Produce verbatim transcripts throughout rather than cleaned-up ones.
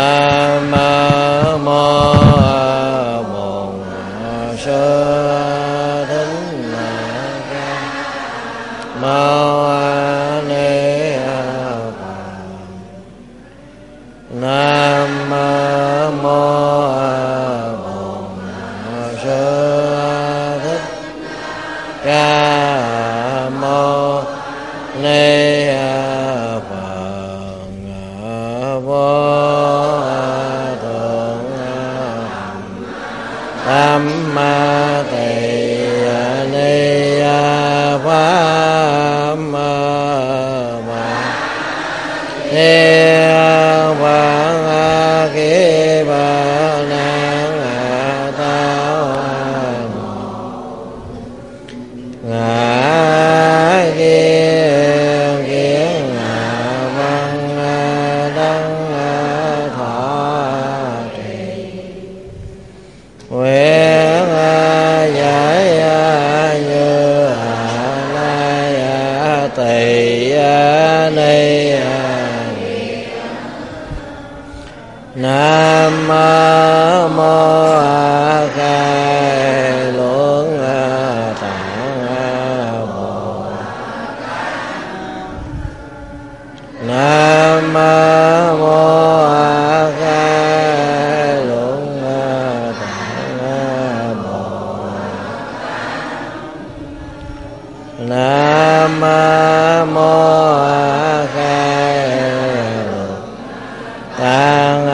Nam mô Bổn Sư Thích Mâu Ni Phật. Nam mô Bổn Sư Thích Ca Mâu Ni Phật. Vô thượng Tam Ma Tỳ Ni Pháp Thiên Phật Kỳ Bà Nan Tao Ngã Kiên Kiến Văn Đăng Thọ Trì Nguyện giải như Lai Tỳ Ni. Nam mô A Khai Luận Tạng Bồ. Nam mô A Khai Luận Tạng Bồ. Nam mô A Khai Luận Tạng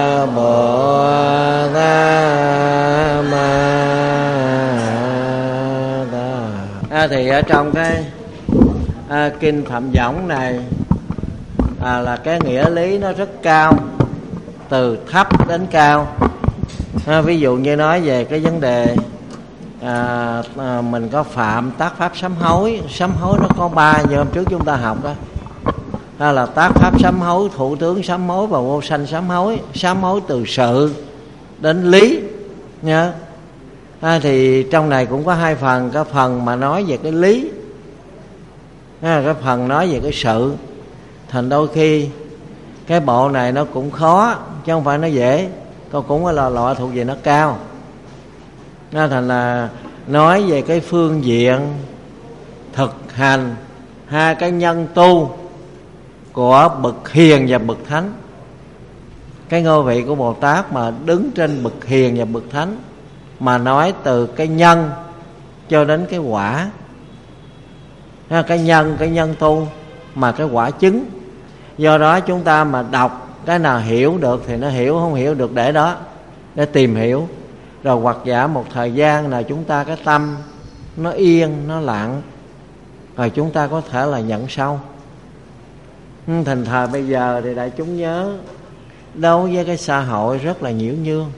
À, thì ở trong cái à, kinh Phạm Võng này à, là cái nghĩa lý nó rất cao, từ thấp đến cao. À, ví dụ như nói về cái vấn đề à, à, mình có phạm tác pháp sám hối. Sám hối nó có ba như hôm trước chúng ta học đó, à, là tác pháp sám hối, thủ tướng sám hối và vô sanh sám hối. Sám hối từ sự đến lý nha. À, thì trong này cũng có hai phần. Cái phần mà nói về cái lý, à, cái phần nói về cái sự. Thành đôi khi cái bộ này nó cũng khó chứ không phải nó dễ. Con cũng là loại thuộc về nó cao. À, thành là nói về cái phương diện thực hành hai cái nhân tu của bậc hiền và bậc thánh. Cái ngôi vị của Bồ Tát mà đứng trên bậc hiền và bậc thánh, mà nói từ cái nhân cho đến cái quả. Cái nhân, cái nhân tu mà cái quả chứng. Do đó chúng ta mà đọc cái nào hiểu được thì nó hiểu, không hiểu được để đó, để tìm hiểu. Rồi hoặc giả một thời gian nào chúng ta cái tâm nó yên, nó lặng, rồi chúng ta có thể là nhận sâu. Thành thời bây giờ thì đại chúng nhớ, đối với cái xã hội rất là nhiễu nhương.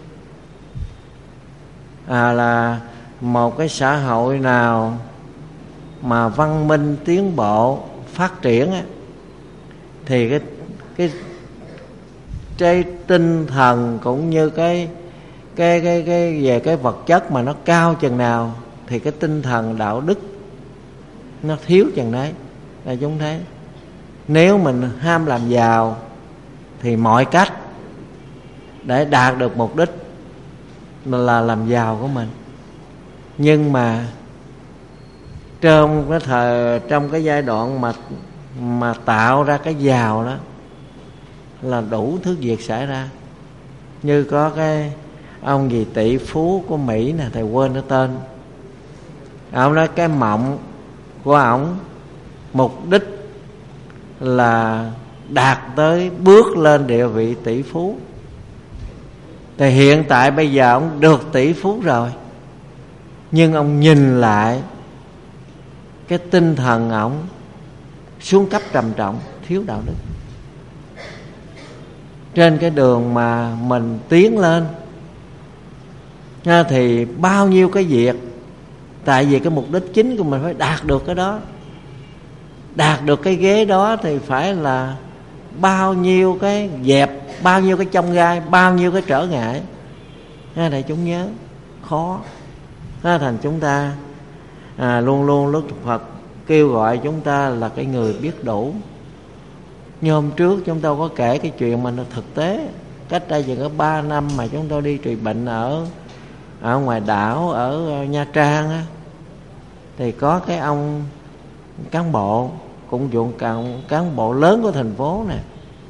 À, là một cái xã hội nào mà văn minh tiến bộ phát triển á, thì cái cái cái tinh thần cũng như cái cái cái cái về cái vật chất mà nó cao chừng nào thì cái tinh thần đạo đức nó thiếu chừng đấy. Là chúng thấy, nếu mình ham làm giàu thì mọi cách để đạt được mục đích là làm giàu của mình. Nhưng mà trong cái thời, trong cái giai đoạn mà mà tạo ra cái giàu đó là đủ thứ việc xảy ra. Như có cái ông gì tỷ phú của Mỹ nè, thầy quên cái tên. Ông nói cái mộng của ổng mục đích là đạt tới bước lên địa vị tỷ phú. Thì hiện tại bây giờ ông được tỷ phú rồi, nhưng ông nhìn lại cái tinh thần ổng xuống cấp trầm trọng, thiếu đạo đức. Trên cái đường mà mình tiến lên thì bao nhiêu cái việc, tại vì cái mục đích chính của mình phải đạt được cái đó. Đạt được cái ghế đó thì phải là bao nhiêu cái dẹp, bao nhiêu cái chông gai, bao nhiêu cái trở ngại. Để chúng nhớ khó. Thành chúng ta à, luôn luôn Đức Phật kêu gọi chúng ta là cái người biết đủ. Như hôm trước chúng ta có kể cái chuyện mà nó thực tế cách đây chỉ có ba năm mà chúng tôi đi trị bệnh ở ở ngoài đảo ở Nha Trang á, thì có cái ông cán bộ cũng dụng cán, cán bộ lớn của thành phố nè,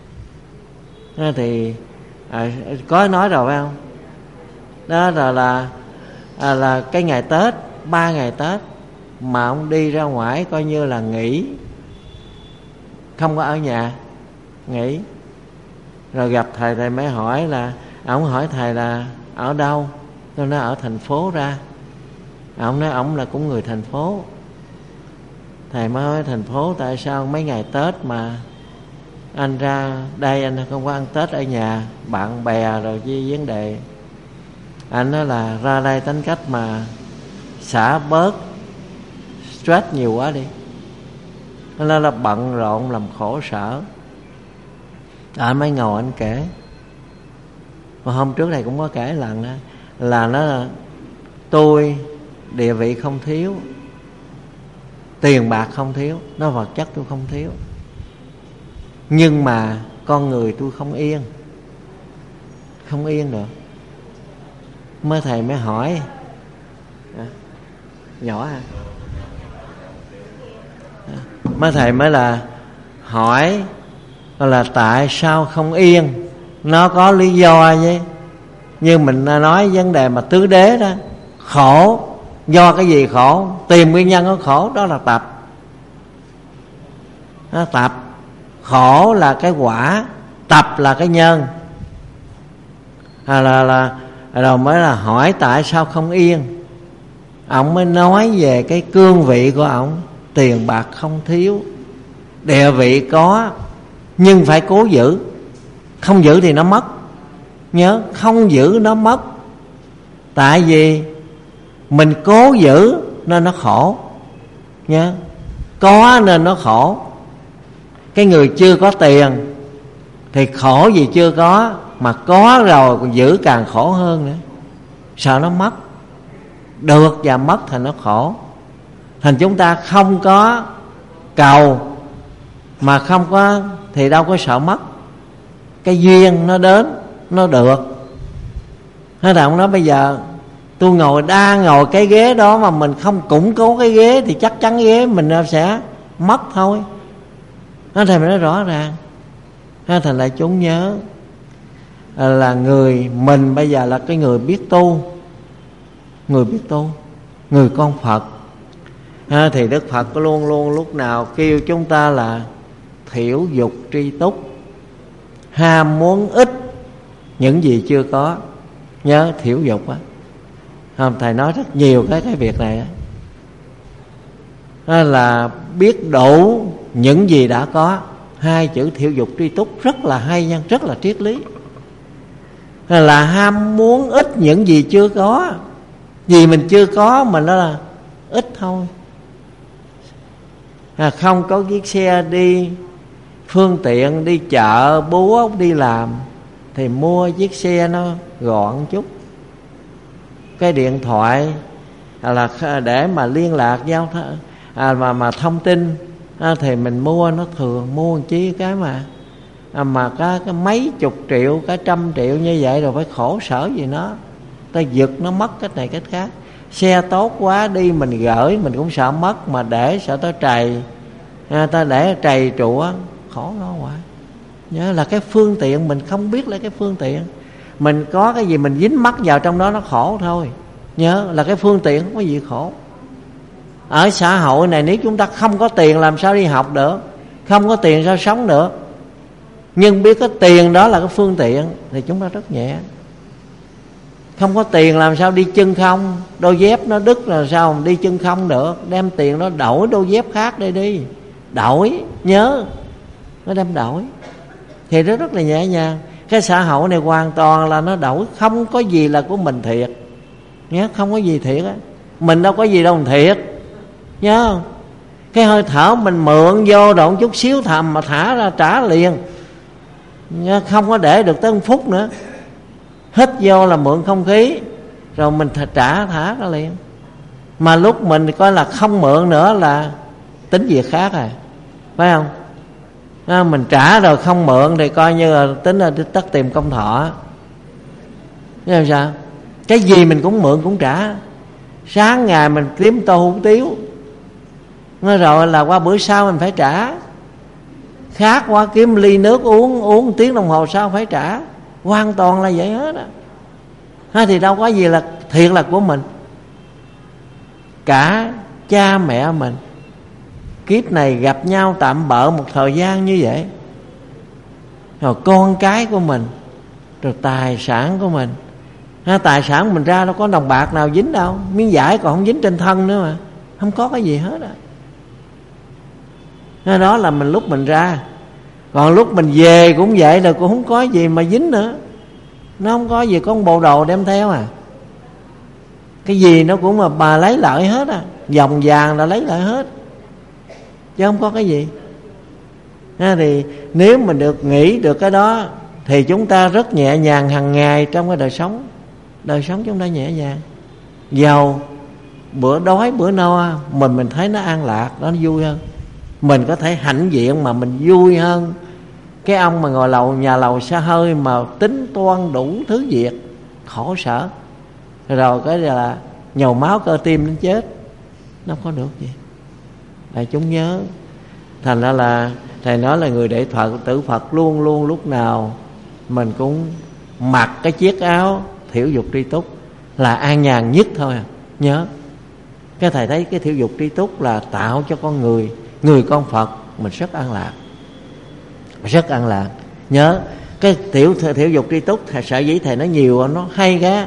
thì à, có nói rồi phải không? Đó là là à, là cái ngày Tết, ba ngày Tết mà ông đi ra ngoài coi như là nghỉ, không có ở nhà, nghỉ. Rồi gặp thầy, thầy mới hỏi là, ông hỏi thầy là ở đâu? Tôi nói ở thành phố ra. Ông nói ông là cũng người thành phố. Thầy mới hỏi thành phố tại sao mấy ngày Tết mà anh ra đây anh không có ăn Tết ở nhà, bạn bè rồi với vấn đề. Anh nói là ra đây tính cách mà xả bớt stress nhiều quá đi. Nó là, là bận rộn làm khổ sở. Anh mới ngồi anh kể. Và hôm trước này cũng có kể lần đó, là nó là tôi địa vị không thiếu, tiền bạc không thiếu, nó vật chất tôi không thiếu, nhưng mà con người tôi không yên, không yên được. Mới thầy mới hỏi à, nhỏ à, à mới thầy mới là hỏi là tại sao không yên. Nó có lý do chứ, như mình nói vấn đề mà tứ đế đó, khổ do cái gì khổ, tìm nguyên nhân của khổ, đó là tập. Đó, tập. Khổ là cái quả, tập là cái nhân. À, là là rồi mới là hỏi tại sao không yên. Ông mới nói về cái cương vị của ông, tiền bạc không thiếu, địa vị có, nhưng phải cố giữ. Không giữ thì nó mất. Nhớ, không giữ nó mất. Tại vì mình cố giữ nên nó khổ. Nhớ, có nên nó khổ. Cái người chưa có tiền thì khổ vì chưa có, mà có rồi còn giữ càng khổ hơn nữa, sợ nó mất. Được và mất thành nó khổ. Thành chúng ta không có cầu mà không có thì đâu có sợ mất. Cái duyên nó đến, nó được. Thế là ông nói bây giờ tôi ngồi đang ngồi cái ghế đó mà mình không củng cố cái ghế thì chắc chắn ghế mình sẽ mất thôi. Nó thầy mới nói rõ ràng. Thế thành lại chúng nhớ là người mình bây giờ là cái người biết tu, người biết tu, người con Phật. À, thì Đức Phật luôn luôn lúc nào kêu chúng ta là thiểu dục tri túc, ham muốn ít những gì chưa có. Nhớ thiểu dục á. Không, thầy nói rất nhiều cái cái việc này á. Đó là biết đủ những gì đã có. Hai chữ thiểu dục tri túc rất là hay nha, rất là triết lý. Là ham muốn ít những gì chưa có. Gì mình chưa có mà nó là ít thôi. À, không có chiếc xe đi, phương tiện đi chợ, búa đi làm, thì mua chiếc xe nó gọn chút. Cái điện thoại là để mà liên lạc giao th- à, mà, mà thông tin à, thì mình mua nó thường mua một chí cái mà à, mà cái, cái mấy chục triệu, cái trăm triệu như vậy rồi phải khổ sở gì nó. Ta giật nó mất cái này cái khác. Xe tốt quá đi mình gửi mình cũng sợ mất, mà để sợ tới trầy à, ta để trầy trụ khổ nó hoài. Nhớ là cái phương tiện mình không biết là cái phương tiện, mình có cái gì mình dính mắc vào trong đó nó khổ thôi. Nhớ là cái phương tiện không có gì khổ. Ở xã hội này nếu chúng ta không có tiền làm sao đi học được, không có tiền sao sống được. Nhưng biết cái tiền đó là cái phương tiện thì chúng ta rất nhẹ. Không có tiền làm sao đi chân không, đôi dép nó đứt là sao đi chân không được. Đem tiền nó đổi đôi dép khác đây đi, đổi. Nhớ nó đem đổi thì nó rất là nhẹ nhàng. Cái xã hội này hoàn toàn là nó đổi, không có gì là của mình thiệt. Nhớ, không có gì thiệt á. Mình đâu có gì đâu thiệt. Nhớ không? Cái hơi thở mình mượn vô độn chút xíu thầm mà thả ra trả liền. Nhớ, không có để được tới một phút nữa. Hít vô là mượn không khí, rồi mình trả thả ra liền. Mà lúc mình coi là không mượn nữa là tính việc khác à, phải không? À, mình trả rồi không mượn thì coi như là tính là tất tìm công thọ. Thế sao? Cái gì mình cũng mượn cũng trả. Sáng ngày mình kiếm tô hủ tiếu, nói rồi là qua bữa sau mình phải trả. Khát quá kiếm ly nước uống, uống tiếng đồng hồ sau phải trả. Hoàn toàn là vậy hết á. Ha, thì đâu có gì là thiệt là của mình. Cả cha mẹ mình kiếp này gặp nhau tạm bợ một thời gian như vậy, rồi con cái của mình, rồi tài sản của mình. Ha, tài sản của mình ra đâu có đồng bạc nào dính đâu, miếng vải còn không dính trên thân nữa mà, không có cái gì hết á. Ha, đó là mình lúc mình ra. Còn lúc mình về cũng vậy, rồi cũng không có gì mà dính nữa. Nó không có gì, có một bộ đồ đem theo à. Cái gì nó cũng mà bà lấy lại hết á, vòng vàng là lấy lại hết, chứ không có cái gì. Ha, thì nếu mình được nghĩ được cái đó thì chúng ta rất nhẹ nhàng hàng ngày trong cái đời sống. Đời sống chúng ta nhẹ nhàng, giàu bữa đói bữa no, mình mình thấy nó an lạc, nó vui hơn. Mình có thể hãnh diện mà mình vui hơn cái ông mà ngồi lầu nhà lầu xa hơi mà tính toan đủ thứ việc khổ sở, rồi cái là nhồi máu cơ tim đến chết, nó không có được gì. Đại chúng nhớ, thành ra là thầy nói là người đệ Phật tử Phật luôn luôn lúc nào mình cũng mặc cái chiếc áo thiểu dục tri túc là an nhàn nhất thôi à. Nhớ cái thầy thấy cái thiểu dục tri túc là tạo cho con người, người con Phật mình rất an lạc, rất an lạc. Nhớ cái tiểu thiểu dục tri túc, thầy sở dĩ thầy nói nhiều nó hay cái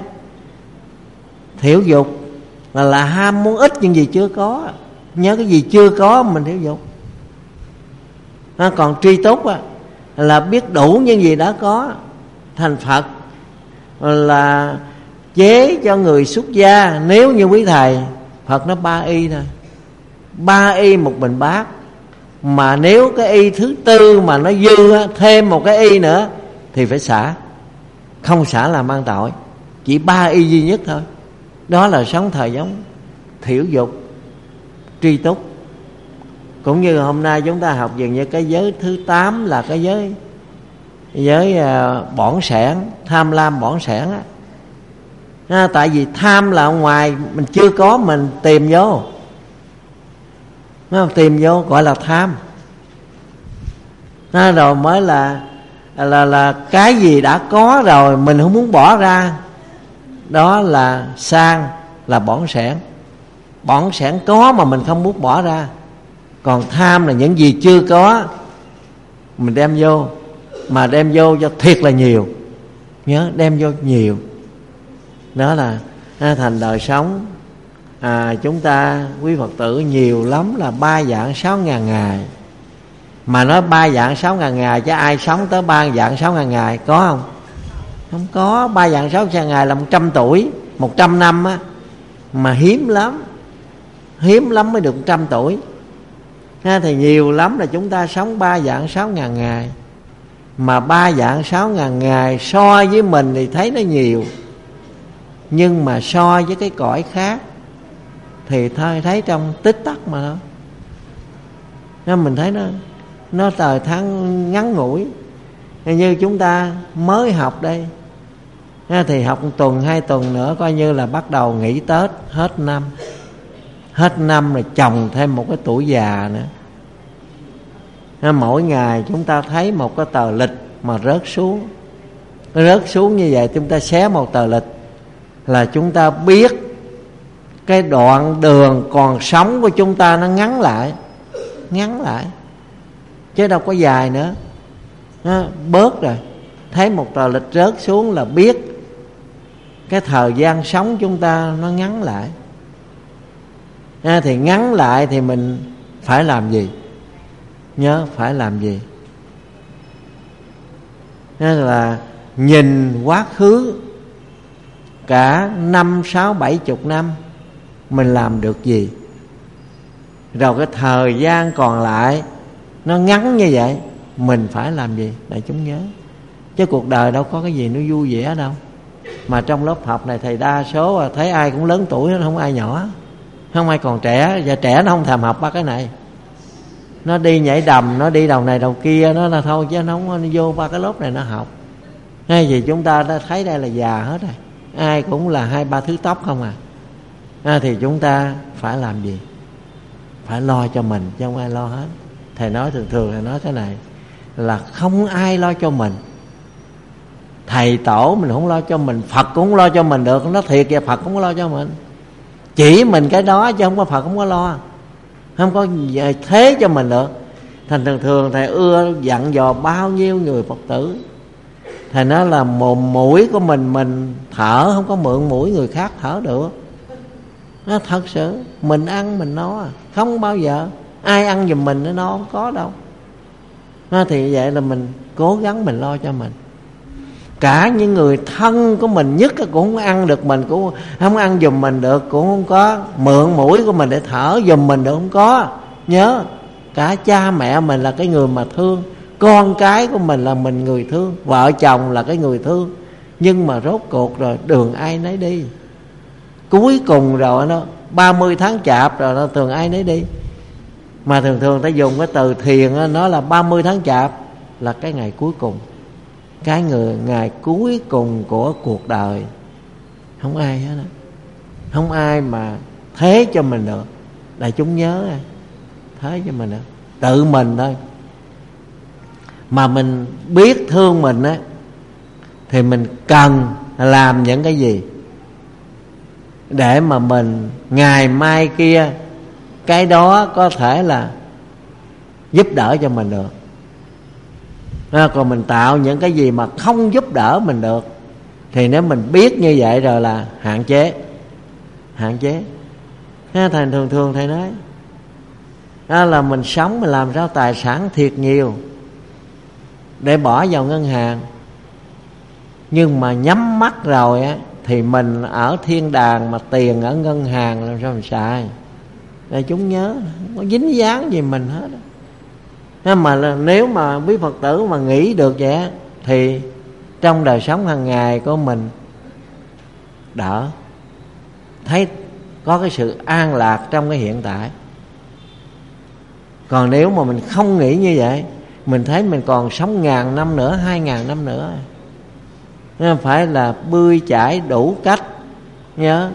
thiểu dục là, là ham muốn ít những gì chưa có. Nhớ cái gì chưa có mình thiểu dục. À, còn tri túc á, là biết đủ những gì đã có. Thành Phật là chế cho người xuất gia. Nếu như quý thầy, Phật nó ba y thôi, ba y một bình bát. Mà nếu cái y thứ tư mà nó dư á, thêm một cái y nữa thì phải xả. Không xả là mang tội. Chỉ ba y duy nhất thôi. Đó là sống thời giống thiểu dục tri túc. Cũng như hôm nay chúng ta học dường như cái giới thứ tám là cái giới giới uh, bỏn sẻn, tham lam bỏn sẻn á. À, tại vì tham là ngoài mình chưa có mình tìm vô, không? Tìm vô gọi là tham. À, rồi mới là là là cái gì đã có rồi mình không muốn bỏ ra, đó là sang, là bỏn sẻn. Bỏn sẻn có mà mình không muốn bỏ ra. Còn tham là những gì chưa có mình đem vô, mà đem vô cho thiệt là nhiều. Nhớ đem vô nhiều. Đó là à, thành đời sống à, chúng ta quý Phật tử nhiều lắm là ba vạn sáu ngàn ngày. Mà nói ba vạn sáu ngàn ngày chứ ai sống tới ba vạn sáu ngàn ngày có không? Không có. Ba vạn sáu ngàn ngày là một trăm tuổi, một trăm năm á. Mà hiếm lắm, hiếm lắm mới được một trăm tuổi. Ha, thì nhiều lắm là chúng ta sống ba vạn sáu ngàn ngày. Mà ba vạn sáu ngàn ngày so với mình thì thấy nó nhiều, nhưng mà so với cái cõi khác thì thôi thấy trong tích tắc mà thôi. Nên mình thấy nó nó thời tháng ngắn ngủi. Như chúng ta mới học đây thì học một tuần hai tuần nữa coi như là bắt đầu nghỉ Tết, hết năm. Hết năm rồi chồng thêm một cái tuổi già nữa. Mỗi ngày chúng ta thấy một cái tờ lịch mà rớt xuống, rớt xuống như vậy, chúng ta xé một tờ lịch là chúng ta biết cái đoạn đường còn sống của chúng ta nó ngắn lại, ngắn lại chứ đâu có dài nữa. Nó bớt rồi. Thấy một tờ lịch rớt xuống là biết cái thời gian sống chúng ta nó ngắn lại. À, thì ngắn lại thì mình phải làm gì? Nhớ phải làm gì? Nên là nhìn quá khứ cả năm sáu bảy chục năm mình làm được gì, rồi cái thời gian còn lại nó ngắn như vậy mình phải làm gì để chúng nhớ. Chứ cuộc đời đâu có cái gì nó vui vẻ đâu. Mà trong lớp học này thầy đa số thấy ai cũng lớn tuổi, không ai nhỏ, không ai còn trẻ. Và trẻ nó không thèm học ba cái này. nó đi nhảy đầm, nó đi đầu này đầu kia, nó là thôi chứ nó không nó vô ba cái lớp này nó học. Hay gì chúng ta đã thấy đây là già hết rồi, ai cũng là hai ba thứ tóc không à. à thì chúng ta phải làm gì? Phải lo cho mình chứ không ai lo hết. Thầy nói thường thường thầy nói cái này là không ai lo cho mình. Thầy tổ mình không lo cho mình, Phật cũng không lo cho mình được. Nó thiệt vậy, Phật cũng không lo cho mình, chỉ mình cái đó chứ không có Phật không có lo, không có thế cho mình được. Thành thường thường thầy ưa dặn dò bao nhiêu người Phật tử. Thầy nói là một mũi của mình mình thở, không có mượn mũi người khác thở được. Nó thật sự mình ăn mình no, không bao giờ ai ăn giùm mình, nó không có đâu. Nó thì vậy là mình cố gắng mình lo cho mình. Cả những người thân của mình nhất cũng không ăn được, mình cũng không ăn giùm mình được, cũng không có mượn mũi của mình để thở giùm mình được, không có. Nhớ, cả cha mẹ mình là cái người mà thương, con cái của mình là mình người thương, vợ chồng là cái người thương. Nhưng mà rốt cuộc rồi đường ai nấy đi. Cuối cùng rồi nó ba mươi tháng chạp rồi nó thường ai nấy đi. Mà thường thường ta dùng cái từ thiền đó, nó là ba mươi tháng chạp là cái ngày cuối cùng, cái người ngày cuối cùng của cuộc đời. Không ai hết đó. Không ai mà thế cho mình được. Đại chúng nhớ thế cho mình được, tự mình thôi. Mà mình biết thương mình á, thì mình cần làm những cái gì để mà mình ngày mai kia cái đó có thể là giúp đỡ cho mình được. À, còn mình tạo những cái gì mà không giúp đỡ mình được thì nếu mình biết như vậy rồi là hạn chế. Hạn chế. À, thầy thường thường thầy nói à, là mình sống mình làm sao tài sản thiệt nhiều để bỏ vào ngân hàng, nhưng mà nhắm mắt rồi á thì mình ở thiên đàng, mà tiền ở ngân hàng làm sao mình xài. Để chúng nhớ không có dính dáng gì mình hết. Nên mà là, nếu mà quý Phật tử mà nghĩ được vậy thì trong đời sống hàng ngày của mình đỡ, thấy có cái sự an lạc trong cái hiện tại. Còn nếu mà mình không nghĩ như vậy, mình thấy mình còn sống ngàn năm nữa, hai ngàn năm nữa. Nên phải là bươi chải đủ cách, nhớ,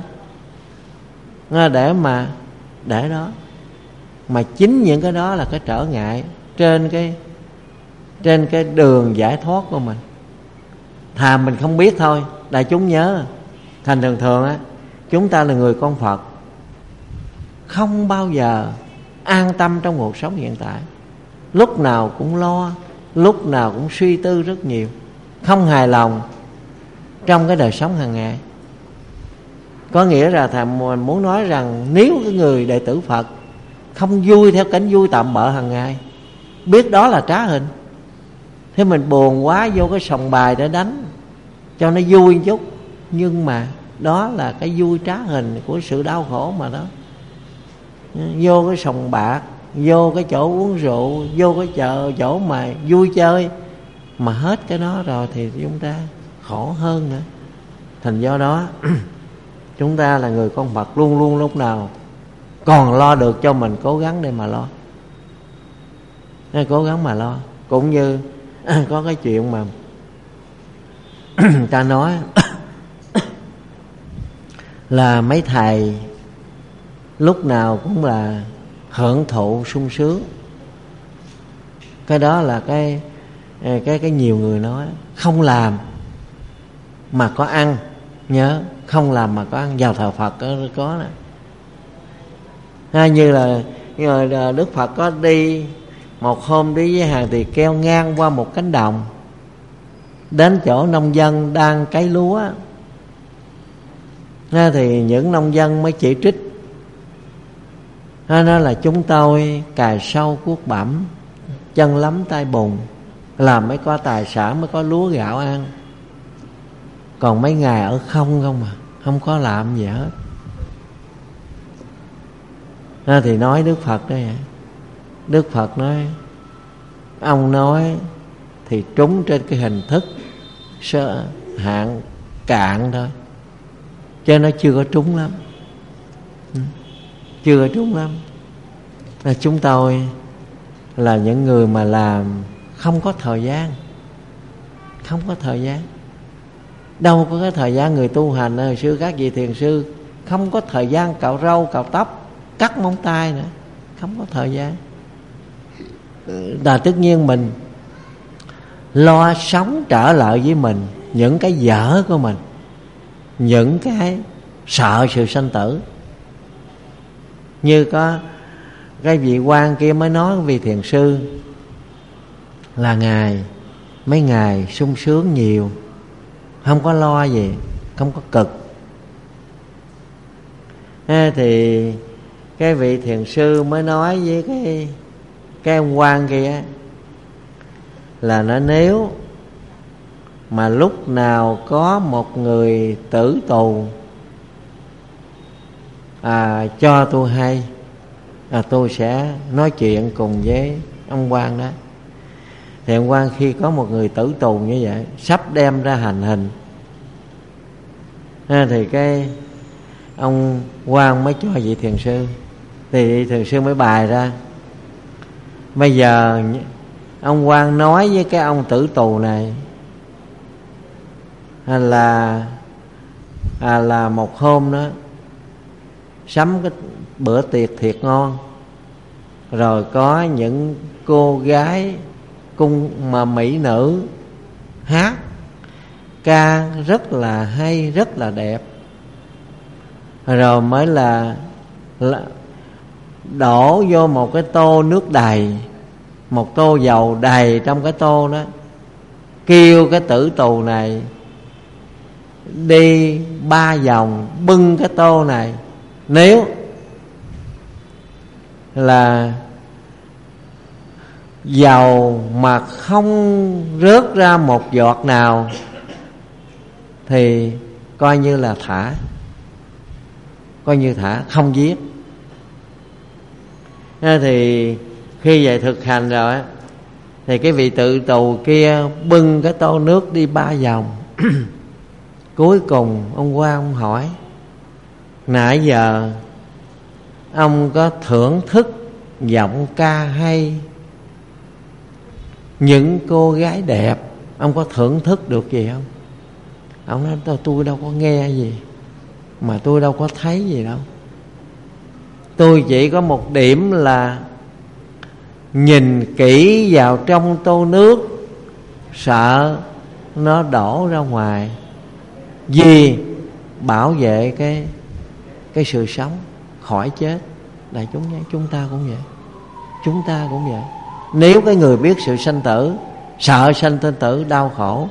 để mà để đó. Mà chính những cái đó là cái trở ngại trên cái trên cái đường giải thoát của mình. Thà mình không biết thôi. Đại chúng nhớ, thành thường thường á, chúng ta là người con Phật, không bao giờ an tâm trong cuộc sống hiện tại. Lúc nào cũng lo, lúc nào cũng suy tư rất nhiều, không hài lòng trong cái đời sống hàng ngày. Có nghĩa là thầy mình muốn nói rằng nếu cái người đệ tử Phật không vui theo cảnh vui tạm bợ hàng ngày, biết đó là trá hình, thế mình buồn quá vô cái sòng bài để đánh cho nó vui một chút, nhưng mà đó là cái vui trá hình của sự đau khổ mà đó. Vô cái sòng bạc, vô cái chỗ uống rượu, vô cái chợ chỗ mà vui chơi, mà hết cái đó rồi thì chúng ta khổ hơn nữa. Thành do đó chúng ta là người con Phật, luôn luôn lúc nào còn lo được cho mình, cố gắng để mà lo, nên cố gắng mà lo. Cũng như có cái chuyện mà ta nói là mấy thầy lúc nào cũng là hưởng thụ sung sướng. Cái đó là cái cái cái nhiều người nói không làm mà có ăn. Nhớ, không làm mà có ăn. Vào thờ Phật có, có nè. Hay như là, như là Đức Phật có đi một hôm đi với hàng tỳ kheo ngang qua một cánh đồng, đến chỗ nông dân đang cấy lúa. Thì những nông dân mới chỉ trích, nó nói là chúng tôi cài sâu cuốc bẩm, chân lấm tay bùn, làm mới có tài sản, mới có lúa gạo ăn. Còn mấy ngày ở không không mà, không có làm gì hết. À, thì nói Đức Phật đó vậy. Đức Phật nói, ông nói thì trúng trên cái hình thức sơ hạn cạn thôi, chứ nó chưa có trúng lắm, chưa có trúng lắm. À, chúng tôi là những người mà làm không có thời gian. Không có thời gian. Đâu có cái thời gian người tu hành. Hồi xưa các vị thiền sư không có thời gian cạo râu, cạo tóc, cắt móng tay nữa. Không có thời gian. Là tất nhiên mình lo sống trở lại với mình, những cái dở của mình, những cái sợ sự sanh tử. Như có cái vị quan kia mới nói với vị thiền sư là ngài mấy ngày sung sướng nhiều, không có lo gì, không có cực. Thế thì cái vị thiền sư mới nói với cái cái ông quan kia là nó nếu mà lúc nào có một người tử tù à, cho tôi hay, à, tôi sẽ nói chuyện cùng với ông quan đó. Thì ông quan khi có một người tử tù như vậy sắp đem ra hành hình, à, thì cái ông quan mới cho vị thiền sư. Thì vị thiền sư mới bài ra, bây giờ ông quan nói với cái ông tử tù này là à, là một hôm đó sắm cái bữa tiệc thiệt ngon, rồi có những cô gái cung mà mỹ nữ hát ca rất là hay, rất là đẹp, rồi mới là, là đổ vô một cái tô nước đầy, một tô dầu đầy trong cái tô đó, kêu cái tử tù này đi ba vòng bưng cái tô này. Nếu là dầu mà không rớt ra một giọt nào thì coi như là thả, coi như thả, không giết. Thế thì khi vậy thực hành rồi thì cái vị tự tù kia bưng cái tô nước đi ba vòng. Cuối cùng ông qua ông hỏi, nãy giờ ông có thưởng thức giọng ca hay, những cô gái đẹp, ông có thưởng thức được gì không? Ông nói tôi, tôi đâu có nghe gì, mà tôi đâu có thấy gì đâu. Tôi chỉ có một điểm là nhìn kỹ vào trong tô nước, sợ nó đổ ra ngoài, vì bảo vệ cái cái sự sống khỏi chết. Đại chúng nhé, chúng ta cũng vậy, chúng ta cũng vậy. Nếu cái người biết sự sanh tử, sợ sanh tử đau khổ,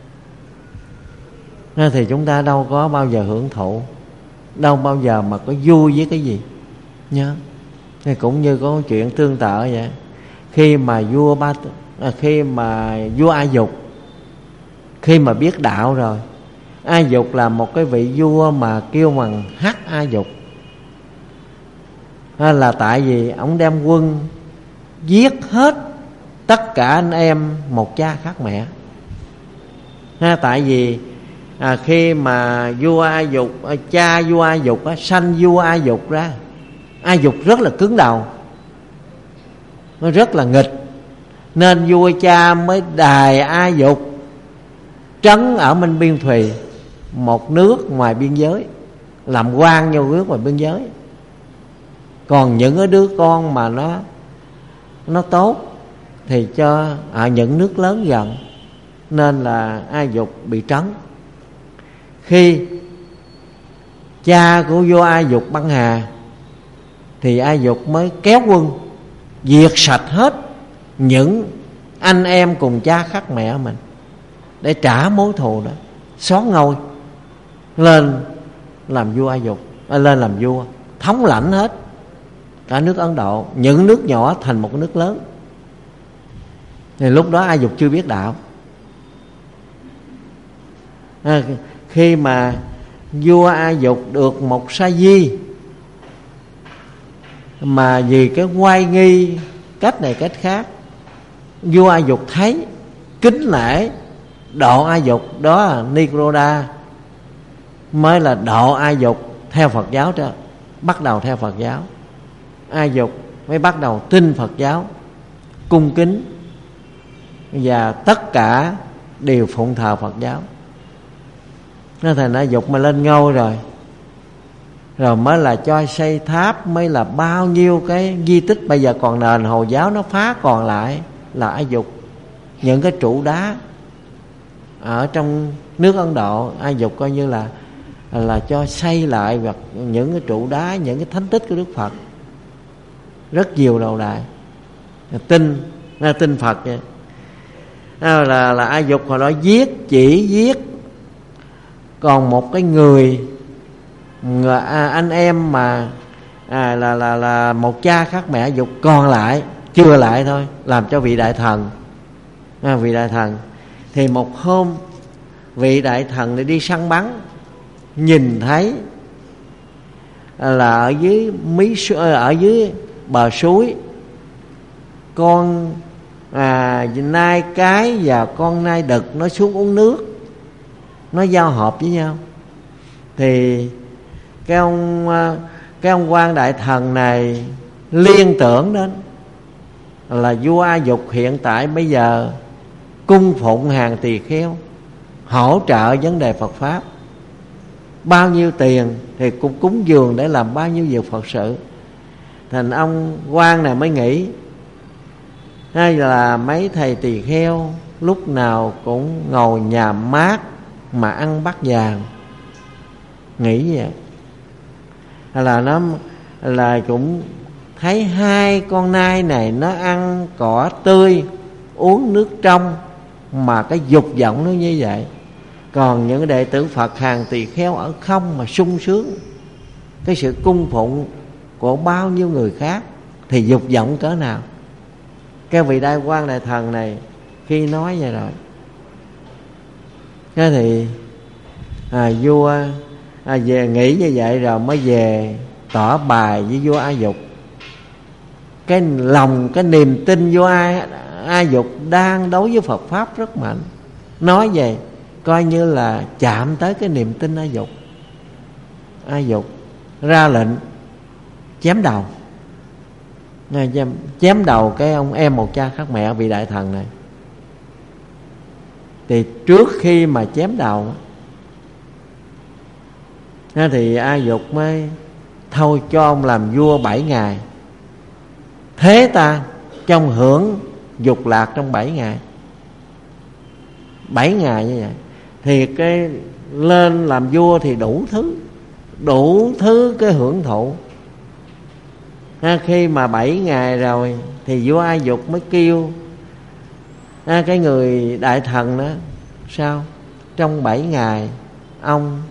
thì chúng ta đâu có bao giờ hưởng thụ, đâu bao giờ mà có vui với cái gì nhớ. Thì cũng như có chuyện tương tự vậy. Khi mà vua ba à, khi mà vua A Dục, khi mà biết đạo rồi, A Dục là một cái vị vua mà kêu bằng Hắc A Dục, là tại vì ông đem quân giết hết tất cả anh em một cha khác mẹ. Ha, tại vì à, khi mà vua A Dục, cha vua A Dục á, sanh vua A Dục ra, A Dục rất là cứng đầu, nó rất là nghịch, nên vua cha mới đài A Dục trấn ở Minh Biên Thùy, một nước ngoài biên giới, làm quan vô nước ngoài biên giới. Còn những cái đứa con mà nó nó tốt thì cho ở những nước lớn gần, nên là A Dục bị trấn. Khi cha của vua A Dục băng hà thì A Dục mới kéo quân diệt sạch hết những anh em cùng cha khác mẹ mình để trả mối thù đó, xóa ngôi lên làm vua A Dục, lên làm vua thống lãnh hết cả nước Ấn Độ, những nước nhỏ thành một cái nước lớn. Thì lúc đó A Dục chưa biết đạo. À, khi mà vua A Dục được một sa di, mà vì cái oai nghi cách này cách khác, vua A Dục thấy kính nể, độ A Dục, đó là Nikroda mới là độ A Dục theo Phật giáo đó, bắt đầu theo Phật giáo. A Dục mới bắt đầu tin Phật giáo, cung kính và tất cả đều phụng thờ Phật giáo. Nó thành ra dục mà lên ngôi rồi, rồi mới là cho xây tháp, mới là bao nhiêu cái di tích bây giờ còn nền Hồi giáo nó phá còn lại là A Dục. Những cái trụ đá ở trong nước Ấn Độ, A Dục coi như là là cho xây lại hoặc những cái trụ đá, những cái thánh tích của Đức Phật, rất nhiều đầu đài tin tin Phật vậy. À, là là A Dục hồi đó giết, chỉ giết. Còn một cái người, người à, anh em mà à, là là là một cha khác mẹ A Dục còn lại, chưa lại thôi, làm cho vị đại thần. À, vị đại thần thì một hôm vị đại thần này đi săn bắn, nhìn thấy là ở dưới mí ở dưới bờ suối con à, nai cái và con nai đực nó xuống uống nước, nó giao hợp với nhau. Thì cái ông cái ông quan đại thần này liên tưởng đến là vua A Dục hiện tại bây giờ cung phụng hàng tỳ kheo, hỗ trợ vấn đề Phật pháp, bao nhiêu tiền thì cũng cúng dường để làm bao nhiêu việc Phật sự. Thành ông quan này mới nghĩ, hay là mấy thầy tỳ kheo lúc nào cũng ngồi nhà mát mà ăn bát vàng, nghĩ vậy. Hay là nó là cũng thấy hai con nai này nó ăn cỏ tươi, uống nước trong, mà cái dục vọng nó như vậy. Còn những đệ tử Phật hàng tỳ kheo ở không mà sung sướng cái sự cung phụng của bao nhiêu người khác, thì dục vọng cỡ nào. Cái vị đại quan đại thần này khi nói vậy rồi, thế thì à, vua à, về nghĩ như vậy rồi mới về tỏ bài với vua A Dục. Cái lòng, cái niềm tin vua A, A Dục đang đối với Phật pháp rất mạnh. Nói về coi như là chạm tới cái niềm tin A Dục. A Dục ra lệnh chém đầu, chém đầu cái ông em một cha khác mẹ vị đại thần này. Thì trước khi mà chém đầu thì A Dục mới thôi cho ông làm vua bảy ngày, thế ta trong hưởng dục lạc trong bảy ngày. Bảy ngày như vậy thì cái lên làm vua thì đủ thứ, đủ thứ cái hưởng thụ. À, khi mà bảy ngày rồi thì vua A Dục mới kêu à, cái người đại thần đó, sao trong bảy ngày ông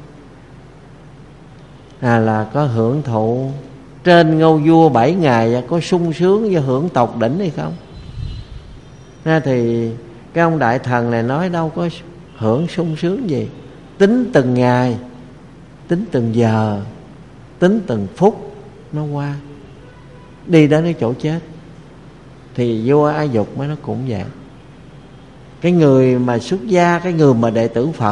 à, là có hưởng thụ trên ngôi vua bảy ngày, có sung sướng và hưởng tột đỉnh hay không? À, thì cái ông đại thần này nói đâu có hưởng sung sướng gì, tính từng ngày, tính từng giờ, tính từng phút nó qua, đi đến cái chỗ chết. Thì vua A Dục mới nó cũng vậy. Cái người mà xuất gia, cái người mà đệ tử Phật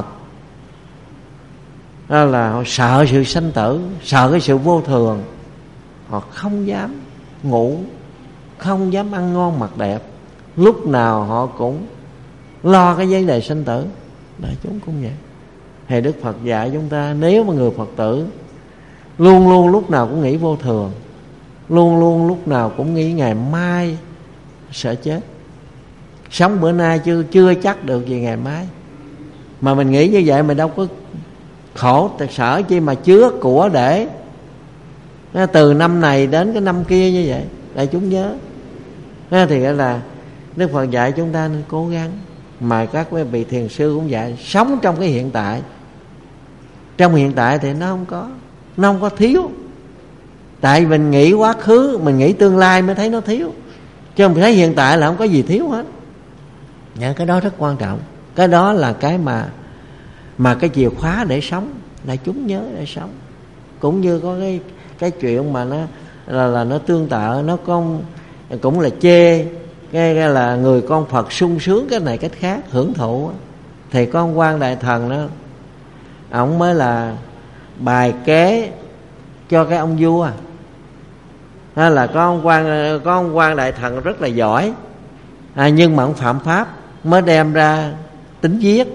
đó là họ sợ sự sanh tử, sợ cái sự vô thường, họ không dám ngủ, không dám ăn ngon mặc đẹp, lúc nào họ cũng lo cái vấn đề sanh tử. Đại chúng cũng vậy. Thì Đức Phật dạy chúng ta, nếu mà người Phật tử luôn luôn lúc nào cũng nghĩ vô thường, luôn luôn lúc nào cũng nghĩ ngày mai sẽ chết, sống bữa nay chưa chưa chắc được gì ngày mai. Mà mình nghĩ như vậy mình đâu có khổ, sợ chi mà chứa của để từ năm này đến cái năm kia như vậy. Đại chúng nhớ thì là Đức Phật dạy chúng ta nên cố gắng. Mà các quý vị thiền sư cũng dạy, sống trong cái hiện tại. Trong hiện tại thì nó không có, nó không có thiếu. Tại mình nghĩ quá khứ, mình nghĩ tương lai mới thấy nó thiếu, chứ mình thấy hiện tại là không có gì thiếu hết. Những cái đó rất quan trọng. Cái đó là cái mà mà cái chìa khóa để sống. Đại chúng nhớ để sống. Cũng như có cái cái chuyện mà nó là, là nó tương tự, nó con cũng là chê cái, cái là người con Phật sung sướng cái này cái khác, hưởng thụ. Thì con quan đại thần đó, ổng mới là bài kế cho cái ông vua. Hay là có ông quan có ông quan đại thần rất là giỏi, à, nhưng mà ông phạm pháp mới đem ra tính giết.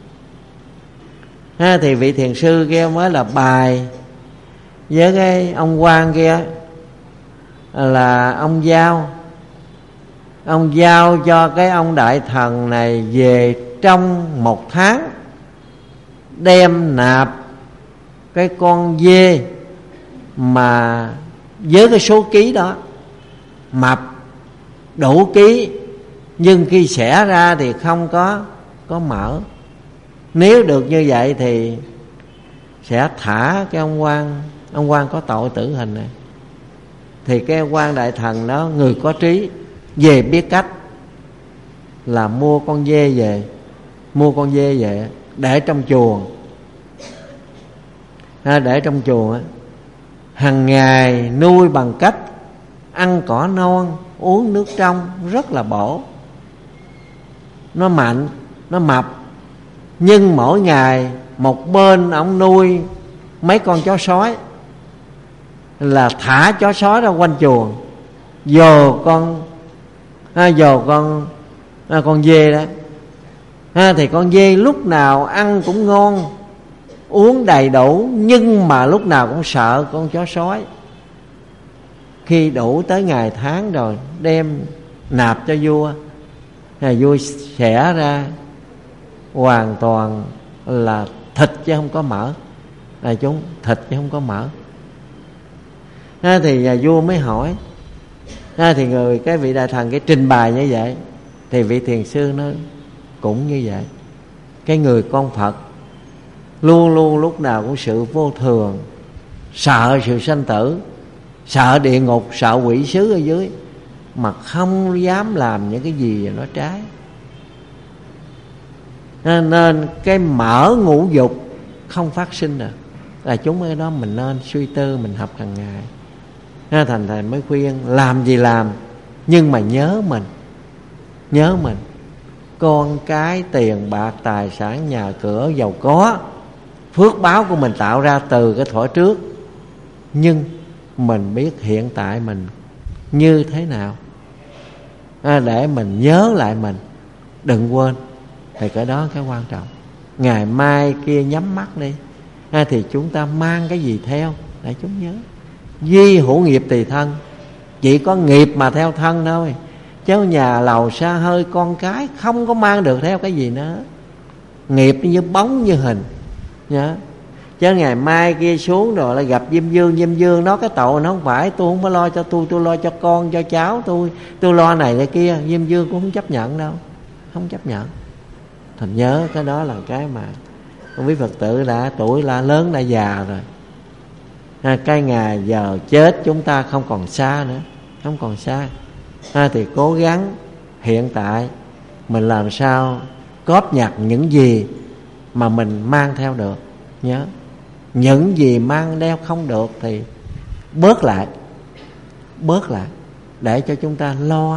À, thì vị thiền sư kia mới là bài với cái ông quan kia là ông giao, ông giao cho cái ông đại thần này về trong một tháng đem nạp cái con dê mà với cái số ký đó mập đủ ký, nhưng khi xẻ ra thì không có có mỡ. Nếu được như vậy thì sẽ thả cái ông quan, ông quan có tội tử hình này. Thì cái quan đại thần đó, người có trí, về biết cách là mua con dê về, mua con dê về để trong chuồng, à, để trong chuồng á, hàng ngày nuôi bằng cách ăn cỏ non, uống nước trong, rất là bổ, nó mạnh, nó mập. Nhưng mỗi ngày một bên ông nuôi mấy con chó sói, là thả chó sói ra quanh chuồng, dồ con à, dồ con à, con dê đó, à, thì con dê lúc nào ăn cũng ngon, uống đầy đủ, nhưng mà lúc nào cũng sợ con chó sói. Khi đủ tới ngày tháng rồi đem nạp cho vua, à, vua xẻ ra hoàn toàn là thịt chứ không có mỡ. Là chúng thịt chứ không có mỡ. À, thì nhà vua mới hỏi, à, thì người cái vị đại thần cái trình bày như vậy, thì vị thiền sư nó cũng như vậy. Cái người con Phật luôn luôn lúc nào cũng sự vô thường, sợ sự sanh tử, sợ địa ngục, sợ quỷ sứ ở dưới, mà không dám làm những cái gì nó trái. Nên cái mở ngũ dục không phát sinh được. Là chúng cái đó mình nên suy tư, mình học hàng ngày. Thành thầy mới khuyên làm gì làm, nhưng mà nhớ mình, nhớ mình, con cái, tiền bạc, tài sản, nhà cửa, giàu có, phước báo của mình tạo ra từ cái thuở trước. Nhưng mình biết hiện tại mình như thế nào, à, để mình nhớ lại mình, đừng quên. Thì cái đó cái quan trọng. Ngày mai kia nhắm mắt đi, à, thì chúng ta mang cái gì theo để chúng nhớ. Duy hữu nghiệp tùy thân, chỉ có nghiệp mà theo thân thôi, chứ nhà lầu xa hơi con cái không có mang được theo cái gì nữa. Nghiệp như bóng như hình nhớ. Chứ ngày mai kia xuống rồi là gặp Diêm Dương, Diêm Dương nói cái tội nó không phải, tôi không có lo cho tôi, tôi lo cho con, cho cháu tôi, tôi lo này cái kia. Diêm Dương cũng không chấp nhận đâu, không chấp nhận. Thành nhớ cái đó là cái mà quý Phật tử đã tuổi đã lớn, đã già rồi. À, cái ngày giờ chết chúng ta không còn xa nữa, không còn xa. À, thì cố gắng hiện tại mình làm sao cóp nhặt những gì mà mình mang theo được. Nhớ, những gì mang đeo không được thì bớt lại, bớt lại để cho chúng ta lo.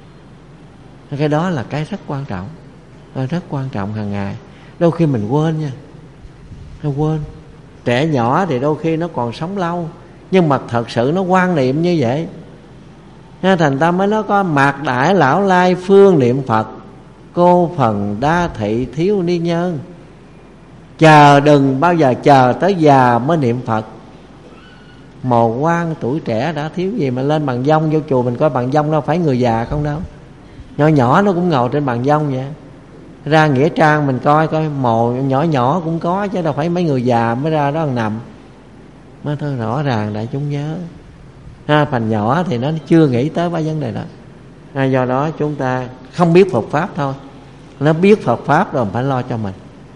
Cái đó là cái rất quan trọng, rất quan trọng hàng ngày. Đôi khi mình quên nha, quên. Trẻ nhỏ thì đôi khi nó còn sống lâu, nhưng mà thật sự nó quan niệm như vậy. Thành ta mới nói có mạc đãi lão lai phương niệm Phật, cô phần đa thị thiếu ni nhân. Chờ đừng bao giờ chờ tới già mới niệm Phật. Mồ quan tuổi trẻ đã thiếu gì mà lên bằng vong vô chùa mình coi bằng vong đâu phải người già không đâu. Nhỏ nhỏ nó cũng ngồi trên bằng vong vậy. Ra nghĩa trang mình coi coi mồ nhỏ nhỏ cũng có, chứ đâu phải mấy người già mới ra đó nằm. Mới thôi rõ ràng để chúng nhớ. Ha, phần nhỏ thì nó chưa nghĩ tới ba vấn đề đó. Ha, do đó chúng ta không biết Phật Pháp thôi. Nó biết Phật Pháp rồi phải lo cho mình,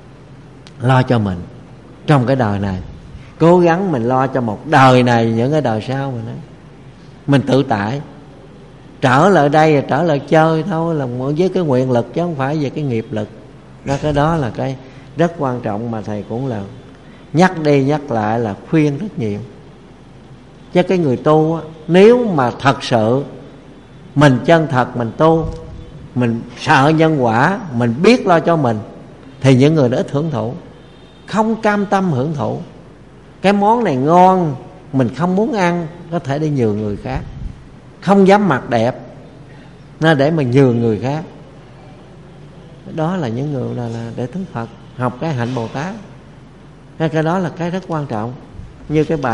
lo cho mình trong cái đời này. Cố gắng mình lo cho một đời này, những cái đời sau mình, mình tự tại. Trở lại đây là trở lại chơi thôi, là với cái nguyện lực chứ không phải về cái nghiệp lực. Đó, cái đó là cái rất quan trọng mà thầy cũng là nhắc đi nhắc lại, là khuyên rất nhiều. Chứ cái người tu á, nếu mà thật sự mình chân thật mình tu, mình sợ nhân quả, mình biết lo cho mình, thì những người đó ít hưởng thụ, không cam tâm hưởng thụ. Cái món này ngon mình không muốn ăn, có thể đi nhường người khác. Không dám mặc đẹp, nó để mà nhường người khác. Đó là những người là, là để thức Phật, học cái hạnh Bồ Tát. Cái, cái đó là cái rất quan trọng. Như cái bà